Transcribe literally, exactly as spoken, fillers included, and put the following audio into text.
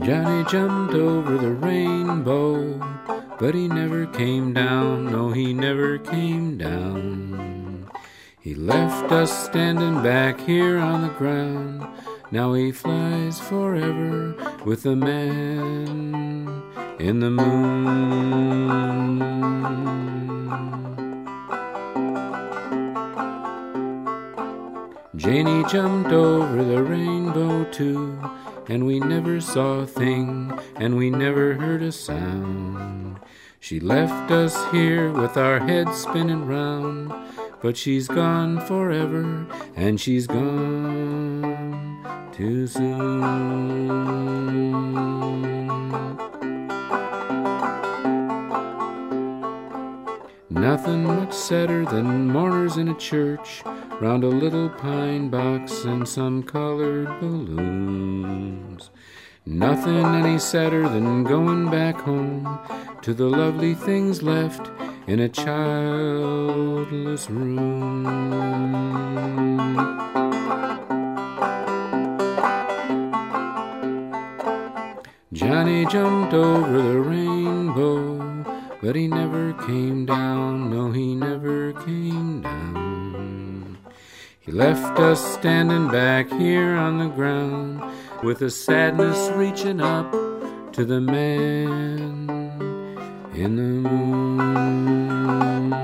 Johnny jumped over the rainbow, but he never came down, no, he never came down. He left us standing back here on the ground. Now he flies forever with the man in the moon. Janie jumped over the rainbow too, and we never saw a thing, and we never heard a sound. She left us here with our heads spinning round, but she's gone forever, and she's gone too soon. Nothing much sadder than mourners in a church, round a little pine box and some colored balloons. Nothing any sadder than going back home to the lovely things left in a childless room. Johnny jumped over the rainbow, but he never came down, no, he never came down. He left us standing back here on the ground, with a sadness reaching up to the man in the moon.